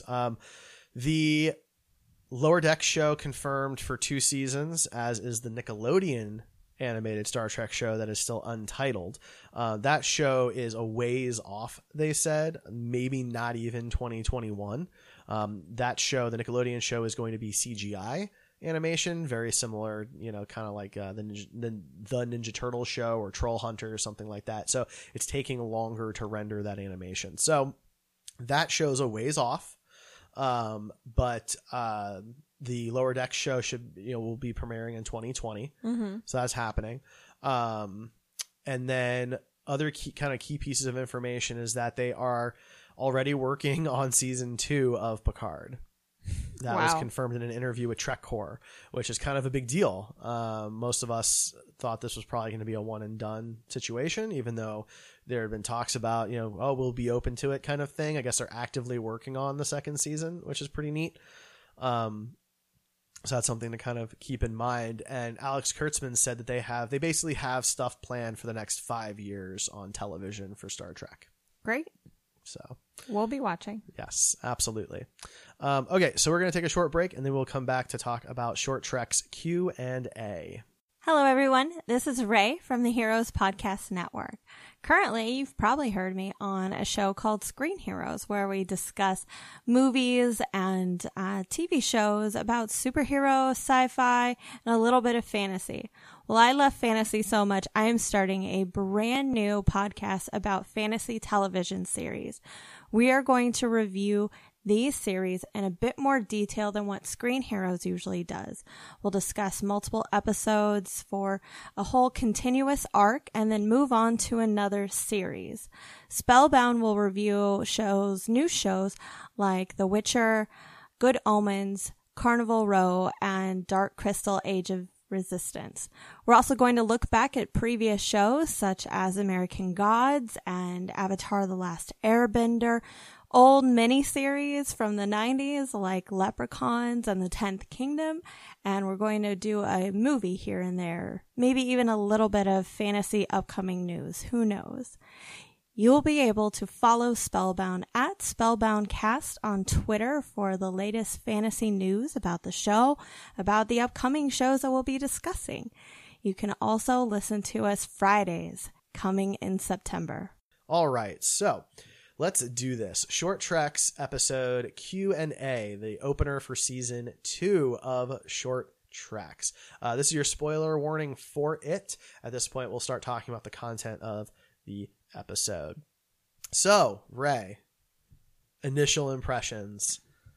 [SPEAKER 7] The Lower Deck show confirmed for 2 seasons, as is the Nickelodeon animated Star Trek show that is still untitled. That show is a ways off, they said, maybe not even 2021. That show, the Nickelodeon show, is going to be CGI animation, very similar, kind of like the Ninja Turtle show or Troll Hunter or something like that. So it's taking longer to render that animation. So that show's a ways off. But the Lower Deck show will be premiering in 2020. Mm-hmm. So that's happening. And then other key pieces of information is that they are already working on season 2 of Picard. That was confirmed in an interview with TrekCore, which is kind of a big deal. Most of us thought this was probably going to be a one and done situation, even though there had been talks about, we'll be open to it kind of thing. I guess they're actively working on the 2nd season, which is pretty neat. So that's something to kind of keep in mind. And Alex Kurtzman said that they basically have stuff planned for the next 5 years on television for Star Trek.
[SPEAKER 8] Great.
[SPEAKER 7] So
[SPEAKER 8] we'll be watching.
[SPEAKER 7] Yes, absolutely. Okay, so we're going to take a short break, and then we'll come back to talk about Short Trek's Q&A.
[SPEAKER 8] Hello, everyone. This is Ray from the Heroes Podcast Network. Currently, you've probably heard me on a show called Screen Heroes, where we discuss movies and TV shows about superhero, sci-fi, and a little bit of fantasy. Well, I love fantasy so much, I am starting a brand new podcast about fantasy television series. We are going to review these series in a bit more detail than what Screen Heroes usually does. We'll discuss multiple episodes for a whole continuous arc and then move on to another series. Spellbound will review new shows like The Witcher, Good Omens, Carnival Row, and Dark Crystal Age of Resistance. We're also going to look back at previous shows such as American Gods and Avatar: The Last Airbender, old miniseries from the 90s like Leprechauns and the 10th Kingdom, and we're going to do a movie here and there, maybe even a little bit of fantasy upcoming news, who knows. You'll be able to follow Spellbound at SpellboundCast on Twitter for the latest fantasy news about the show, about the upcoming shows that we'll be discussing. You can also listen to us Fridays, coming in September.
[SPEAKER 7] All right, so let's do this. Short Treks episode Q&A, the opener for season 2 of Short Treks. This is your spoiler warning for it. At this point, we'll start talking about the content of the episode. So, Ray, initial impressions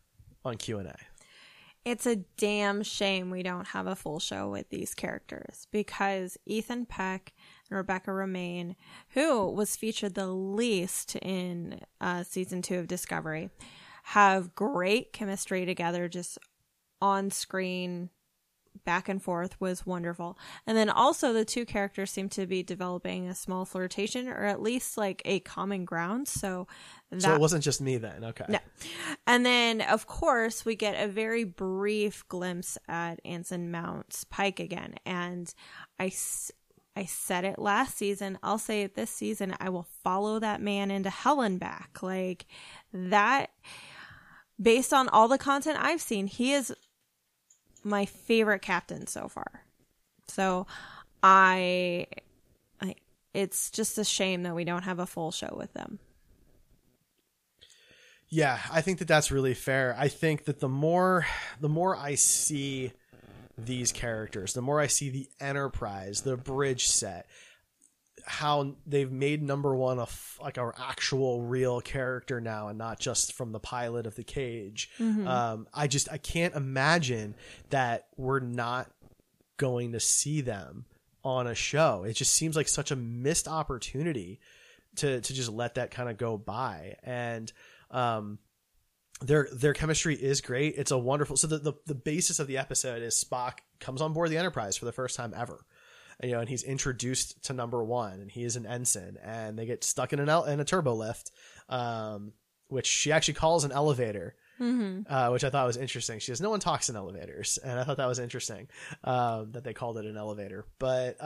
[SPEAKER 7] on Q&A.
[SPEAKER 8] It's a damn shame we don't have a full show with these characters, because Ethan Peck and Rebecca Romijn, who was featured the least in season 2 of Discovery, have great chemistry together, just on screen. Back and forth was wonderful. And then also the two characters seem to be developing a small flirtation, or at least like a common ground. So
[SPEAKER 7] it wasn't just me then. Okay.
[SPEAKER 8] No. And then of course we get a very brief glimpse at Anson Mount's Pike again. And I said it last season, I'll say it this season, I will follow that man into hell and back. Like that, based on all the content I've seen, he is my favorite captain so far. So it's just a shame that we don't have a full show with them.
[SPEAKER 7] Yeah, I think that that's really fair. I think that the more I see these characters, the more I see the Enterprise, the bridge set, how they've made number one like our actual real character now, and not just from the pilot of The Cage. I can't imagine that we're not going to see them on a show. It just seems like such a missed opportunity to just let that kind of go by. And their chemistry is great. It's a wonderful. So the basis of the episode is Spock comes on board the Enterprise for the first time ever. And he's introduced to number one, and he is an ensign, and they get stuck in a turbo lift, which she actually calls an elevator, which I thought was interesting. She says, no one talks in elevators. And I thought that was interesting, that they called it an elevator. But,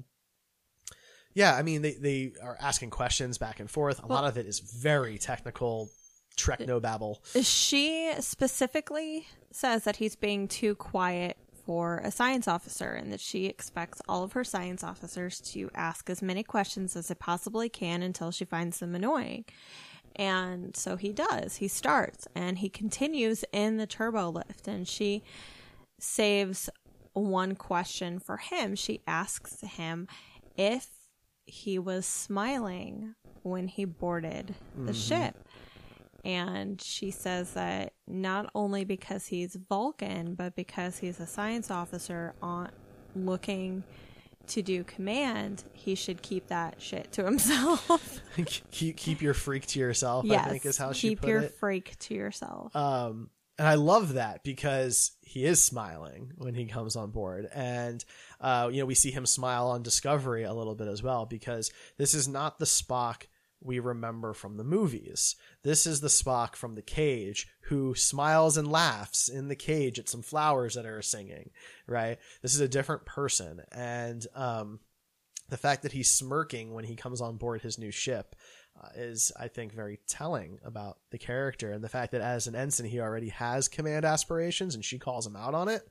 [SPEAKER 7] yeah, I mean, they are asking questions back and forth. A lot of it is very technical, Treknobabble.
[SPEAKER 8] She specifically says that he's being too quiet for a science officer, and that she expects all of her science officers to ask as many questions as they possibly can until she finds them annoying. And so he does. He starts, and he continues in the turbo lift, and she saves one question for him. She asks him if he was smiling when he boarded the ship. And she says that not only because he's Vulcan, but because he's a science officer looking to do command, he should keep that shit to himself.
[SPEAKER 7] keep your freak to yourself,
[SPEAKER 8] yes,
[SPEAKER 7] I think is how she put it.
[SPEAKER 8] Keep your freak to yourself.
[SPEAKER 7] And I love that, because he is smiling when he comes on board. And, we see him smile on Discovery a little bit as well, because this is not the Spock we remember from the movies. This is the Spock from The Cage, who smiles and laughs in the cage at some flowers that are singing, right? This is a different person. And the fact that he's smirking when he comes on board his new ship is, I think, very telling about the character. And the fact that as an ensign, he already has command aspirations, and she calls him out on it.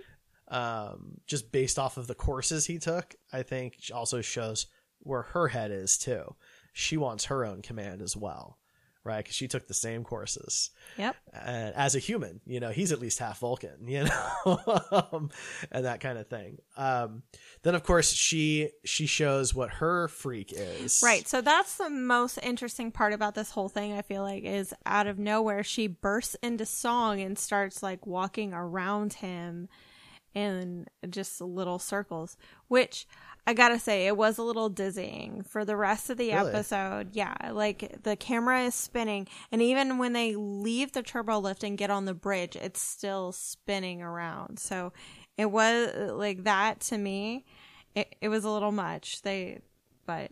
[SPEAKER 7] Just based off of the courses he took, I think also shows where her head is too. She wants her own command as well, right? Because she took the same courses.
[SPEAKER 8] Yep.
[SPEAKER 7] And as a human, he's at least half Vulcan, and that kind of thing. Then, of course, she shows what her freak is.
[SPEAKER 8] Right. So that's the most interesting part about this whole thing, I feel like, is out of nowhere, she bursts into song and starts like walking around him in just little circles, which I gotta say, it was a little dizzying for the rest of the episode. Yeah, like the camera is spinning, and even when they leave the turbo lift and get on the bridge, it's still spinning around. So it was like that to me. It was a little much. But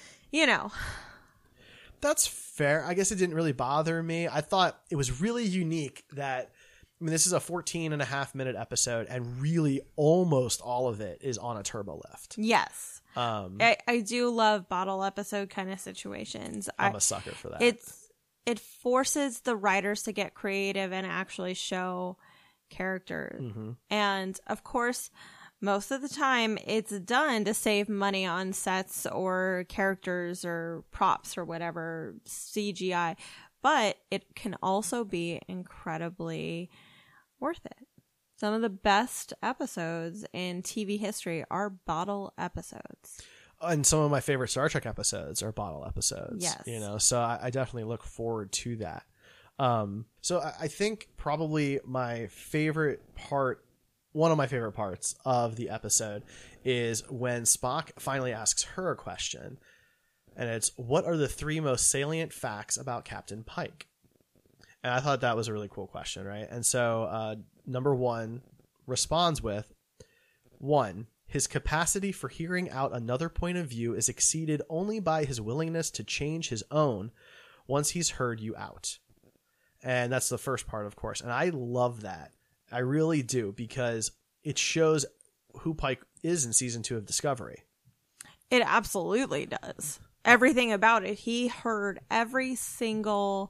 [SPEAKER 7] that's fair. I guess it didn't really bother me. I thought it was really unique that. I mean, this is a 14.5-minute episode, and really almost all of it is on a turbo lift.
[SPEAKER 8] Yes. I do love bottle episode kind of situations.
[SPEAKER 7] I'm a sucker for that.
[SPEAKER 8] It forces the writers to get creative and actually show characters. And, of course, most of the time it's done to save money on sets or characters or props or whatever, CGI. But it can also be incredibly worth it. Some of the best episodes in TV history are bottle episodes.
[SPEAKER 7] And some of my favorite Star Trek episodes are bottle episodes.
[SPEAKER 8] Yes.
[SPEAKER 7] So I definitely look forward to that. So I think probably one of my favorite parts of the episode is when Spock finally asks her a question. And it's, what are the 3 most salient facts about Captain Pike? And I thought that was a really cool question, right? And so number 1 responds with, 1, his capacity for hearing out another point of view is exceeded only by his willingness to change his own once he's heard you out. And that's the first part, of course. And I love that. I really do, because it shows who Pike is in season 2 of Discovery.
[SPEAKER 8] It absolutely does. Everything about it. He heard every single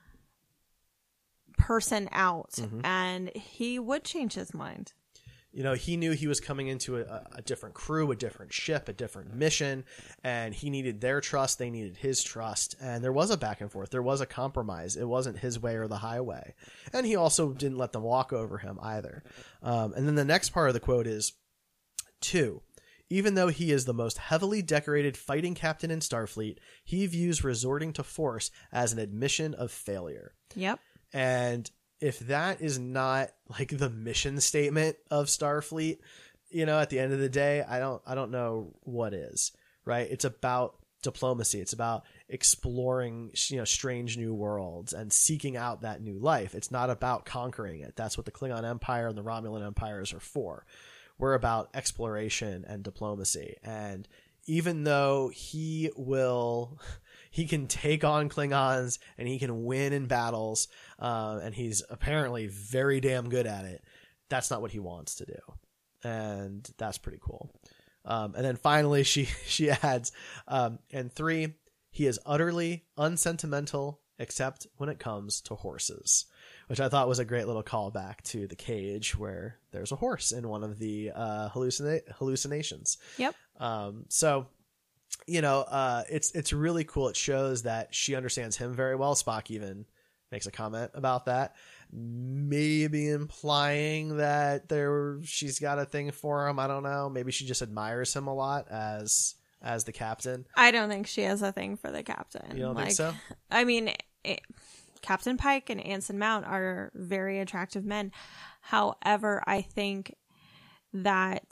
[SPEAKER 8] person out, and he would change his mind.
[SPEAKER 7] He knew he was coming into a different crew, a different ship, a different mission, and he needed their trust. They needed his trust. And there was a back and forth. There was a compromise. It wasn't his way or the highway. And he also didn't let them walk over him either. And then the next part of the quote is, 2, Even though he is the most heavily decorated fighting captain in Starfleet, he views resorting to force as an admission of failure.
[SPEAKER 8] Yep.
[SPEAKER 7] And if that is not like the mission statement of Starfleet, you know, at the end of the day, I don't know what is, right? It's about diplomacy. It's about exploring, you know, strange new worlds and seeking out that new life. It's not about conquering it. That's what the Klingon Empire and the Romulan empires are for. We're about exploration and diplomacy. And even though he can take on Klingons and he can win in battles, and he's apparently very damn good at it, that's not what he wants to do. And that's pretty cool. And then finally she adds, and 3, he is utterly unsentimental except when it comes to horses, which I thought was a great little callback to The Cage, where there's a horse in one of the hallucinations.
[SPEAKER 8] Yep.
[SPEAKER 7] So, you know, it's really cool. It shows that she understands him very well. Spock even makes a comment about that, maybe implying that she's got a thing for him. I don't know. Maybe she just admires him a lot as the captain.
[SPEAKER 8] I don't think she has a thing for the captain.
[SPEAKER 7] You don't think so?
[SPEAKER 8] I mean, Captain Pike and Anson Mount are very attractive men. However, I think that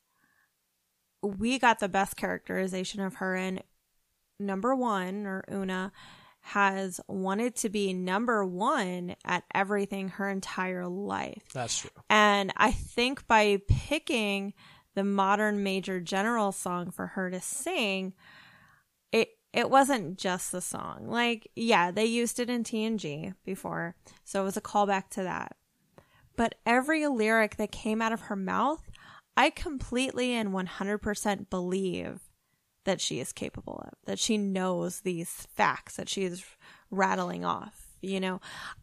[SPEAKER 8] we got the best characterization of her, and number 1, or Una, has wanted to be number 1 at everything her entire life.
[SPEAKER 7] That's true.
[SPEAKER 8] And I think by picking the modern Major General song for her to sing, it wasn't just the song. Like, yeah, they used it in TNG before, so it was a callback to that. But every lyric that came out of her mouth, I completely and 100% believe that she is capable of, that she knows these facts that she is rattling off. You know,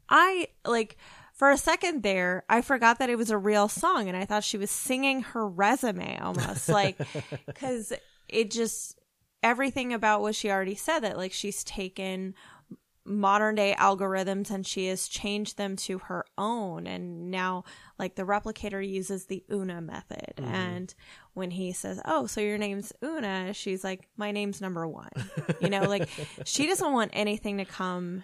[SPEAKER 8] for a second there, I forgot that it was a real song, and I thought she was singing her resume almost, like, because it just, everything about what she already said, that like she's taken modern day algorithms and she has changed them to her own, and now like the replicator uses the Una method. Mm-hmm. And when he says, oh, so your name's Una, she's like, my name's number 1. You know, like she doesn't want anything to come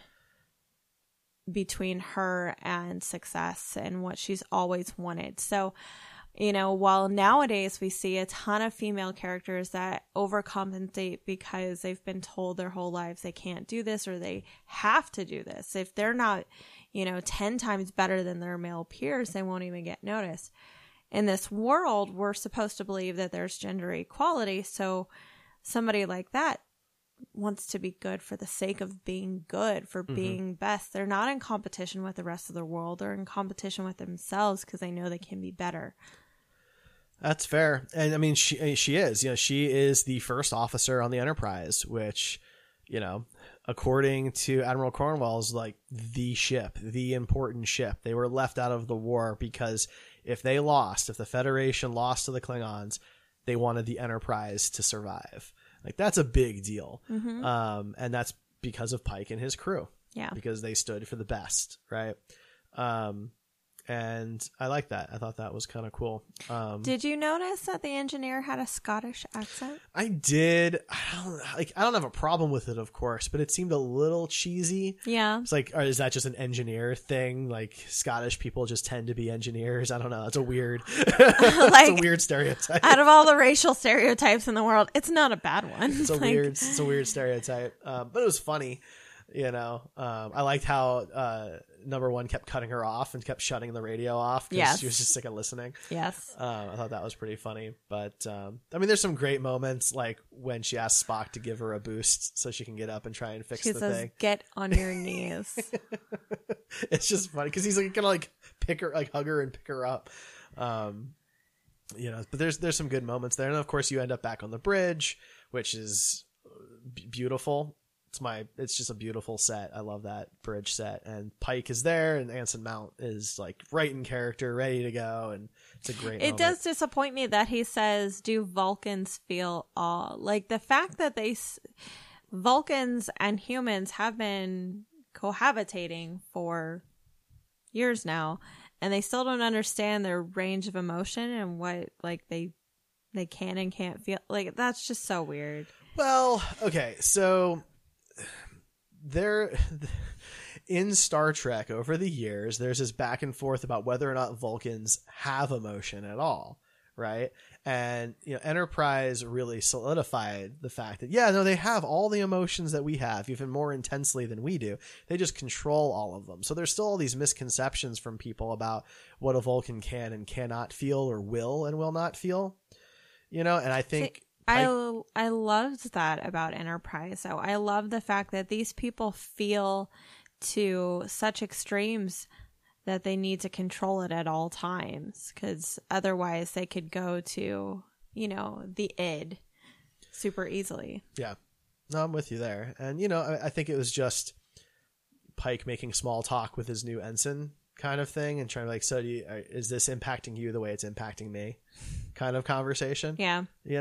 [SPEAKER 8] between her and success and what she's always wanted. So, you know, while nowadays we see a ton of female characters that overcompensate because they've been told their whole lives they can't do this or they have to do this. If they're not, you know, 10 times better than their male peers, they won't even get noticed. In this world, we're supposed to believe that there's gender equality. So somebody like that wants to be good for the sake of being good, for being best. They're not in competition with the rest of the world. They're in competition with themselves because they know they can be better.
[SPEAKER 7] That's fair. And I mean, she is, you know, she is the first officer on the Enterprise, which, you know, according to Admiral Cornwell, is like the ship, the important ship. They were left out of the war because if the Federation lost to the Klingons, they wanted the Enterprise to survive. Like, that's a big deal. Mm-hmm. And that's because of Pike and his crew. Yeah. Because they stood for the best, right? And I like that. I thought that was kind of cool.
[SPEAKER 8] Did you notice that the engineer had a Scottish accent?
[SPEAKER 7] I did. I don't have a problem with it, of course, but it seemed a little cheesy.
[SPEAKER 8] Yeah.
[SPEAKER 7] It's like, or is that just an engineer thing? Like, Scottish people just tend to be engineers. I don't know. It's a weird, it's a weird stereotype.
[SPEAKER 8] Out of all the racial stereotypes in the world, it's not a bad one.
[SPEAKER 7] It's a weird stereotype. But it was funny. You know, I liked how number 1 kept cutting her off and kept shutting the radio off because she was just sick of listening.
[SPEAKER 8] Yes.
[SPEAKER 7] I thought that was pretty funny. But, I mean, there's some great moments, like when she asks Spock to give her a boost so she can get up and try and fix the thing. She says,
[SPEAKER 8] get on your knees.
[SPEAKER 7] It's just funny because he's like gonna like pick her, like hug her and pick her up. You know, but there's some good moments there. And of course you end up back on the bridge, which is beautiful. It's just a beautiful set. I love that bridge set, and Pike is there, and Anson Mount is like right in character, ready to go, and it's a great moment.
[SPEAKER 8] It does disappoint me that he says, do Vulcans feel awe? Like the fact that Vulcans and humans have been cohabitating for years now, and they still don't understand their range of emotion and what like they they can and can't feel. Like, that's just so weird.
[SPEAKER 7] Well, okay, so there in Star Trek over the years, there's this back and forth about whether or not Vulcans have emotion at all, right? And Enterprise really solidified the fact that they have all the emotions that we have, even more intensely than we do. They just control all of them. So there's still all these misconceptions from people about what a Vulcan can and cannot feel, or will and will not feel. And I think
[SPEAKER 8] I loved that about Enterprise. So I love the fact that these people feel to such extremes that they need to control it at all times, because otherwise they could go to, the id super easily. Yeah.
[SPEAKER 7] No, I'm with you there. And, I think it was just Pike making small talk with his new ensign kind of thing, and trying to so is this impacting you the way it's impacting me kind of conversation?
[SPEAKER 8] Yeah.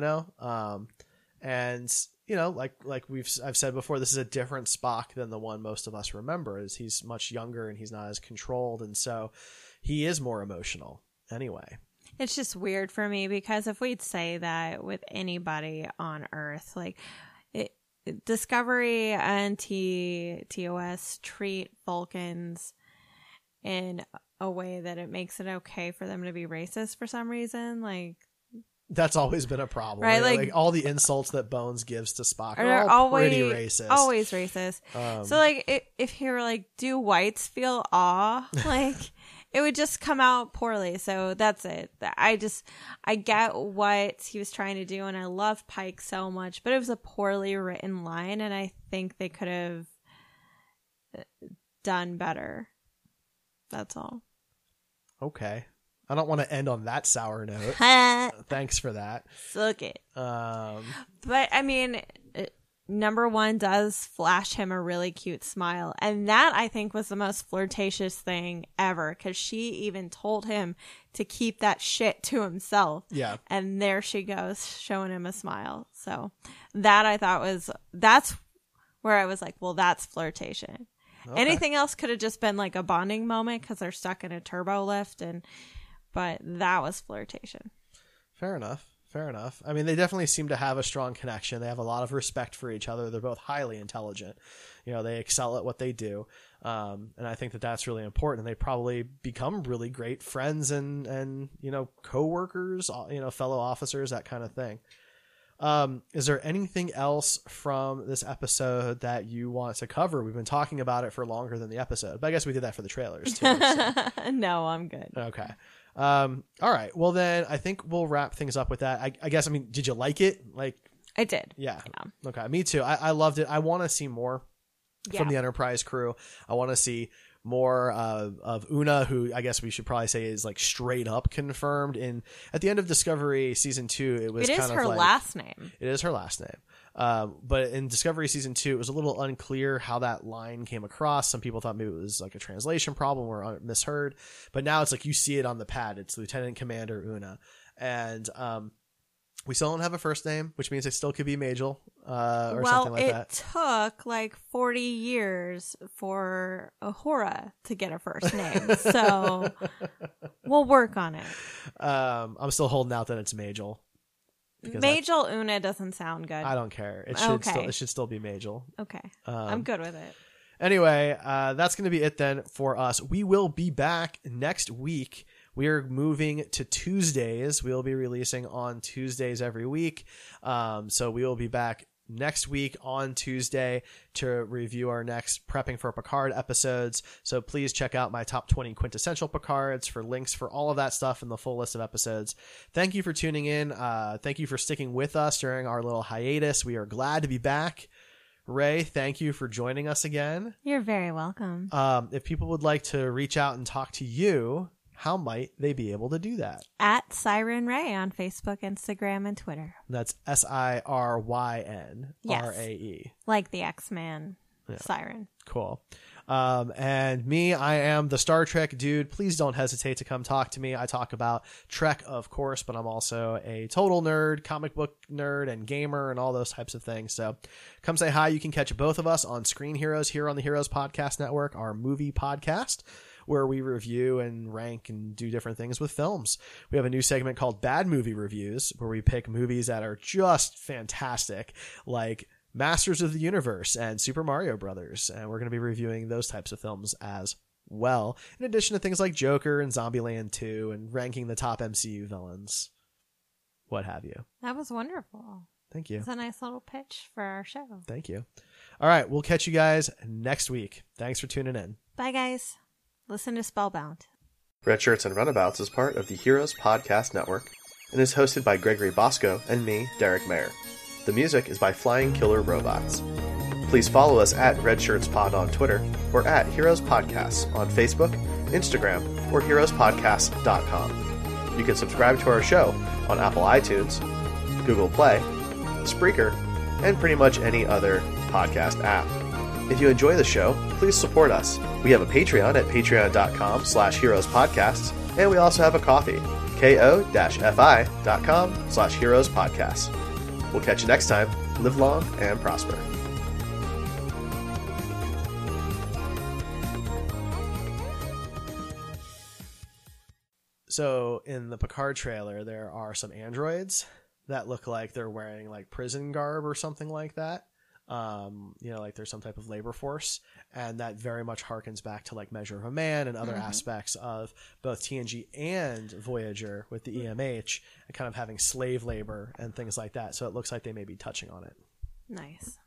[SPEAKER 7] And I've said before, this is a different Spock than the one most of us remember, as he's much younger and he's not as controlled, and so he is more emotional anyway.
[SPEAKER 8] It's just weird for me, because if we'd say that with anybody on Earth, Discovery and TOS treat Vulcans in a way that it makes it okay for them to be racist for some reason,
[SPEAKER 7] that's always been a problem,
[SPEAKER 8] right?
[SPEAKER 7] Like all the insults that Bones gives to Spock are all pretty racist.
[SPEAKER 8] Always racist. So if he were do whites feel awe? It would just come out poorly. So that's it. I get what he was trying to do, and I love Pike so much, but it was a poorly written line, and I think they could have done better. That's all. Okay. I don't want to end on that sour note. Thanks for that. Suck it. But I mean, number one does flash him a really cute smile. And that, I think, was the most flirtatious thing ever, because she even told him to keep that shit to himself. Yeah. And there she goes, showing him a smile. So that, I thought, that's where I was like, well, that's flirtation. Okay. Anything else could have just been a bonding moment, because they're stuck in a turbo lift, but that was flirtation. Fair enough. I mean, they definitely seem to have a strong connection. They have a lot of respect for each other. They're both highly intelligent. They excel at what they do. And I think that that's really important. They probably become really great friends and co-workers, fellow officers, that kind of thing. Is there anything else from this episode that you want to cover? We've been talking about it for longer than the episode, but I guess we did that for the trailers too. So. No, I'm good. Okay. All right. Well, then I think we'll wrap things up with that. I guess, did you like it? I did. Yeah. Okay. Me too. I loved it. I want to see more from the Enterprise crew. I want to see more of Una, who I guess we should probably say is straight up confirmed at the end of Discovery season 2. It is her last name. It is her last name. But in Discovery season 2, it was a little unclear how that line came across. Some people thought maybe it was a translation problem or misheard, but now it's you see it on the pad. It's Lieutenant Commander Una. And, we still don't have a first name, which means it still could be Majel, or something like that. Well, it took 40 years for Uhura to get a first name, so we'll work on it. I'm still holding out that it's Majel. Majel Una doesn't sound good. I don't care. It should still be Majel. Okay, I'm good with it. Anyway, that's going to be it then for us. We will be back next week. We are moving to Tuesdays. We'll be releasing on Tuesdays every week. So we will be back next week on Tuesday to review our next Prepping for Picard episodes. So please check out my top 20 quintessential Picards for links for all of that stuff and the full list of episodes. Thank you for tuning in. Thank you for sticking with us during our little hiatus. We are glad to be back. Ray, thank you for joining us again. You're very welcome. If people would like to reach out and talk to you, how might they be able to do that? At Siren Ray on Facebook, Instagram, and Twitter. That's SIRYN RAE. Like the X-Man Siren. Cool. And me, I am the Star Trek dude. Please don't hesitate to come talk to me. I talk about Trek, of course, but I'm also a total nerd, comic book nerd, and gamer, and all those types of things. So come say hi. You can catch both of us on Screen Heroes here on the Heroes Podcast Network, our movie podcast.
[SPEAKER 7] where we review and rank and do different things with films. We have a new segment called Bad Movie Reviews, where we pick movies that are just fantastic, like Masters of the Universe and Super Mario Brothers. And we're going to be reviewing those types of films as well, in addition to things like Joker and Zombieland 2 and ranking the top MCU villains, what have you.
[SPEAKER 8] That was wonderful.
[SPEAKER 7] Thank you.
[SPEAKER 8] It's a nice little pitch for our show.
[SPEAKER 7] Thank you. All right, we'll catch you guys next week. Thanks for tuning in.
[SPEAKER 8] Bye, guys. Listen to Spellbound.
[SPEAKER 9] Red Shirts and Runabouts is part of the Heroes Podcast Network and is hosted by Gregory Bosco and me, Derek Mayer. The music is by Flying Killer Robots. Please follow us at Red Shirts Pod on Twitter or at Heroes Podcasts on Facebook, Instagram, or heroespodcast.com. You can subscribe to our show on Apple iTunes, Google Play, Spreaker, and pretty much any other podcast app. If you enjoy the show, please support us. We have a Patreon at patreon.com/heroespodcasts, and we also have a Ko-fi, ko-fi.com/heroespodcasts. We'll catch you next time. Live long and prosper.
[SPEAKER 7] So in the Picard trailer, there are some androids that look like they're wearing like prison garb or something like that. Like there's some type of labor force, and that very much harkens back to like Measure of a Man and other aspects of both TNG and Voyager with the EMH and kind of having slave labor and things like that. So it looks like they may be touching on it.
[SPEAKER 8] Nice.